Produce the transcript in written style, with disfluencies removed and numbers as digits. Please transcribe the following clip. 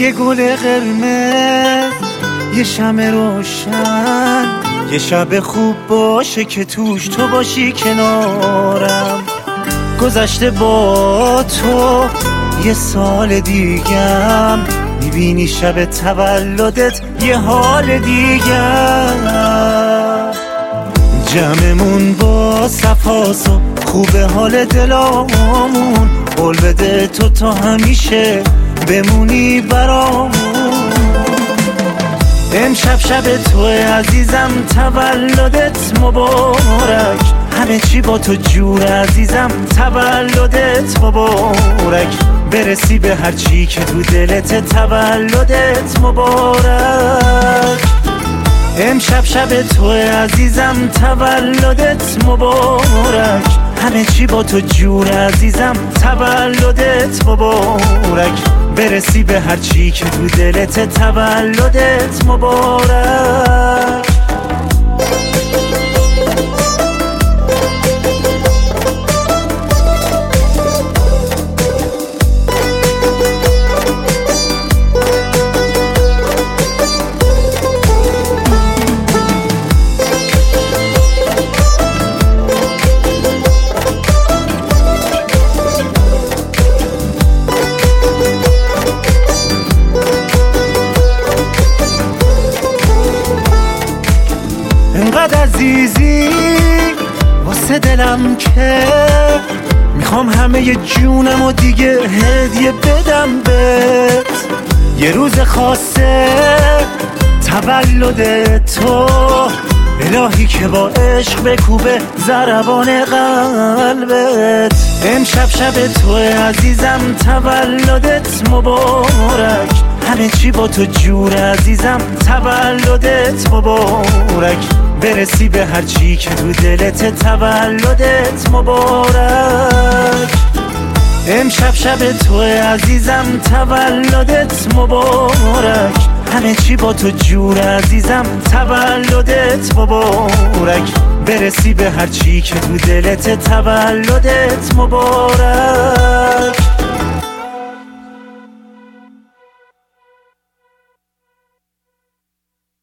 یه گل قرمز، یه شمع روشن، یه شب خوب باشه که توش تو باشی کنارم. گذشته با تو یه سال دیگم، میبینی شب تولدت یه حال دیگم. جمعمون با صفاست و خوبه حال دلامون، قول بده تو تا همیشه بمونی برامون. امشب شب تو عزیزم، تولدت مبارک، همه چی با تو جور عزیزم، تولدت مبارک. برسی به هر چی که تو دلت، تولدت مبارک. امشب شب تو عزیزم، تولدت مبارک، همه چی با تو جور عزیزم، تولدت مبارک. برسی به هر چی که تو دلت، تولدت مبارک. انقدر عزیزی واسه دلم که میخوام همه جونم و دیگه هدیه بدم بهت. یه روز خاصه تولد تو، الهی که با عشق بکوبه ضربان قلبت. امشب شب تو عزیزم، تولدت مبارک، همه چی با تو جور عزیزم، تولدت مبارک. برسی به هر چی که تو دلت، تولدت مبارک. امشب شب تو عزیزم، تولدت مبارک، همه چی با تو جور عزیزم، تولدت مبارک. برسی به هر چی که تو دلت، تولدت مبارک.